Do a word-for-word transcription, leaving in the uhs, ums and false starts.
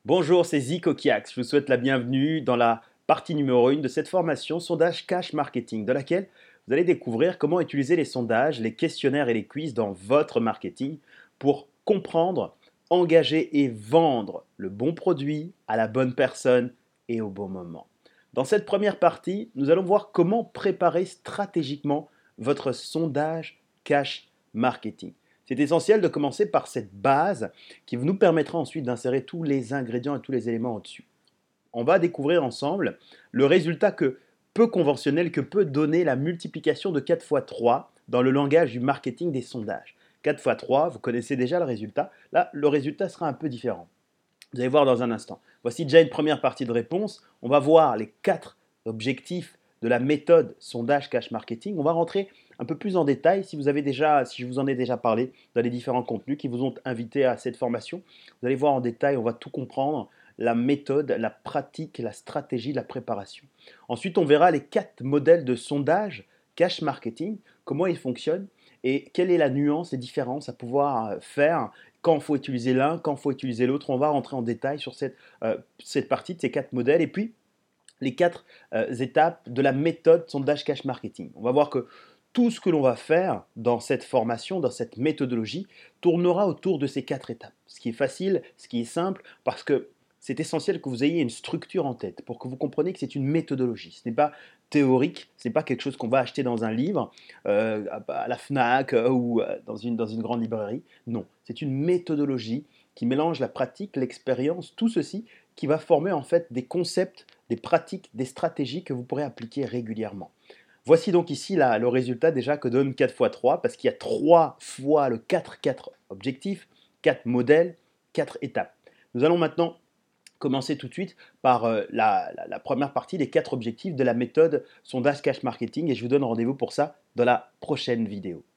Bonjour, c'est Zico Kiax. Je vous souhaite la bienvenue dans la partie numéro un de cette formation Sondage Cash Marketing, dans laquelle vous allez découvrir comment utiliser les sondages, les questionnaires et les quiz dans votre marketing pour comprendre, engager et vendre le bon produit à la bonne personne et au bon moment. Dans cette première partie, nous allons voir comment préparer stratégiquement votre sondage cash marketing. C'est essentiel de commencer par cette base qui nous permettra ensuite d'insérer tous les ingrédients et tous les éléments au-dessus. On va découvrir ensemble le résultat que peu conventionnel que peut donner la multiplication de quatre fois trois dans le langage du marketing des sondages. quatre fois trois, vous connaissez déjà le résultat. Là, le résultat sera un peu différent. Vous allez voir dans un instant. Voici déjà une première partie de réponse. On va voir les quatre objectifs de la méthode sondage cash marketing. On va rentrer un peu plus en détail si vous avez déjà, si je vous en ai déjà parlé dans les différents contenus qui vous ont invité à cette formation. Vous allez voir en détail, on va tout comprendre, la méthode, la pratique, la stratégie, la préparation. Ensuite, on verra les quatre modèles de sondage cash marketing, comment ils fonctionnent et quelle est la nuance et différence à pouvoir faire quand il faut utiliser l'un, quand il faut utiliser l'autre. On va rentrer en détail sur cette, euh, cette partie de ces quatre modèles. Et puis, les quatre euh, étapes de la méthode sondage cash marketing. On va voir que tout ce que l'on va faire dans cette formation, dans cette méthodologie, tournera autour de ces quatre étapes. Ce qui est facile, ce qui est simple, parce que c'est essentiel que vous ayez une structure en tête pour que vous compreniez que c'est une méthodologie. Ce n'est pas théorique, ce n'est pas quelque chose qu'on va acheter dans un livre, euh, à la FNAC euh, ou euh, dans une, dans une grande librairie. Non, c'est une méthodologie qui mélange la pratique, l'expérience, tout ceci qui va former en fait des concepts, des pratiques, des stratégies que vous pourrez appliquer régulièrement. Voici donc ici là, le résultat déjà que donne quatre fois trois, parce qu'il y a trois fois le quatre, quatre objectifs, quatre modèles, quatre étapes. Nous allons maintenant commencer tout de suite par euh, la, la, la première partie des quatre objectifs de la méthode sondage cash marketing et je vous donne rendez-vous pour ça dans la prochaine vidéo.